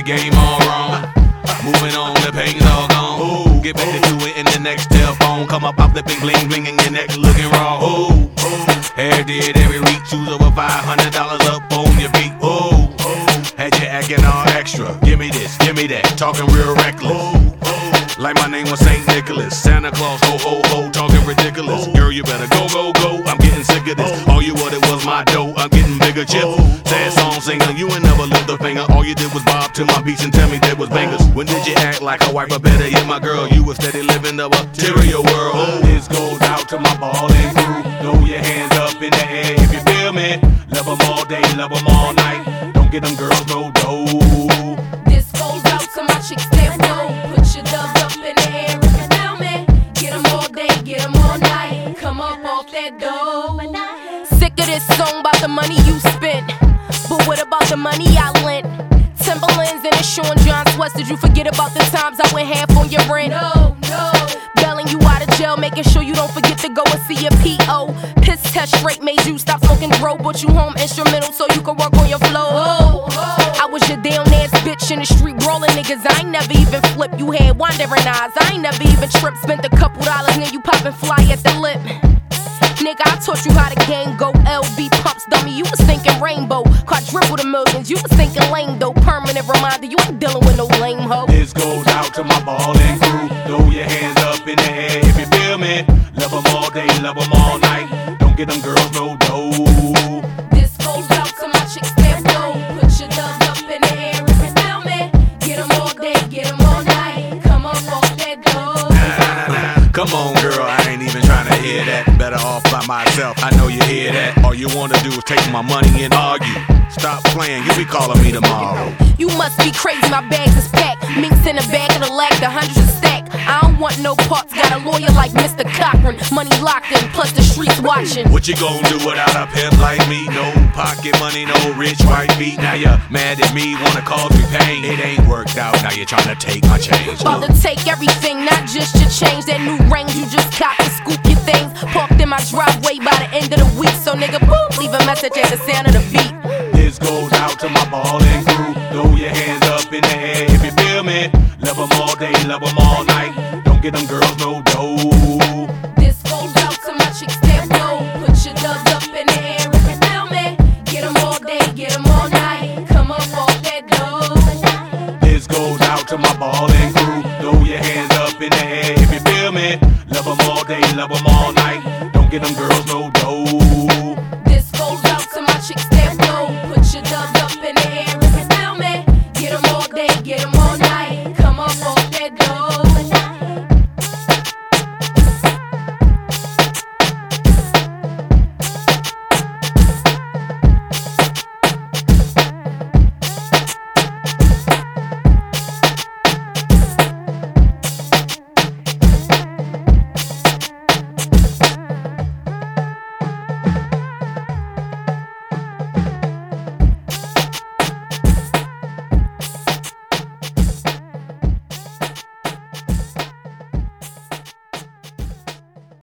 game all wrong. Moving on, the pain's all gone. Ooh, get back to do it in the next telephone. Come up, I'm flipping bling bling and your neck looking raw. Ooh, hair did every week. Choose over $500 up on your feet. Ooh, had you acting all extra. Give me this, give me that, talking real reckless. Like my name was St. Nicholas. Santa Claus, ho ho ho, talking ridiculous. Girl, you better go go go. I'm getting sick of this. All you wanted was my dough. I'm getting bigger chips. Sad song singer, you ain't never lift a finger. All you did was bob to my beats and tell me there was bangers. When did you act like a wife or better yet, my girl? You was steady living the material world. This goes out to my ballin' crew. Throw your hands up in the air if you feel me. Love them all day, love them all night. Don't get them girls no dough. This goes out to my chicks that know. Put your doves up in the air if you feel me. Get them all day, get them all night. Come up off that dough. Sick of this song about the money you spent, but what about the money I lent? Timberlands and a Sean John sweats. Did you forget about the times I went half on your rent? No. Bailing you out of jail, making sure you don't forget to go and see your P.O. Piss test straight made you stop smoking dro. Brought you home instrumental so you could work on your flow. I was your down ass bitch in the street brawling niggas. I ain't never even flipped. You had wandering eyes. I ain't never even tripped. Spent a couple dollars near you popping fly at the lip. Nigga, I taught you how the game go. LV pumps, dummy, you was thinking rainbow. Quadruple the millions, you was thinking lame though. Permanent reminder, you ain't dealing with no lame hoe. This goes out to my ballin' crew. Throw your hands up in the air if you feel me. Love them all day, love them all night. Don't get them girls no dough. This goes out to my chicks that know. Put your doves up in the air if you feel me. Get them all day, get them all night. Come up off that dough. Nah. Come on, girl, I ain't even trying to hear that. Better off by myself, I know you hear that. All you wanna do is take my money and argue. Stop playing, you be calling me tomorrow. You must be crazy, my bags is packed. Minks in the back of the lag, the hundreds a stack. I don't want no parts, got a lawyer like Mr. Cochran. Money locked in, plus the streets watching. What you gon' do without a pimp like me? No pocket money, no rich white beat. Now you're mad at me, wanna cause me pain. It ain't worked out, now you're trying to take my change. About to take everything, not just your change. That new range you just copped to scoop your things. Parked in my driveway by the end of the week. So nigga, boom, leave a message at the sound of the beat. This goes out to my ballin' crew. Throw your hands up in the air if you feel me. Love them all day, love them all night. Don't get them girls no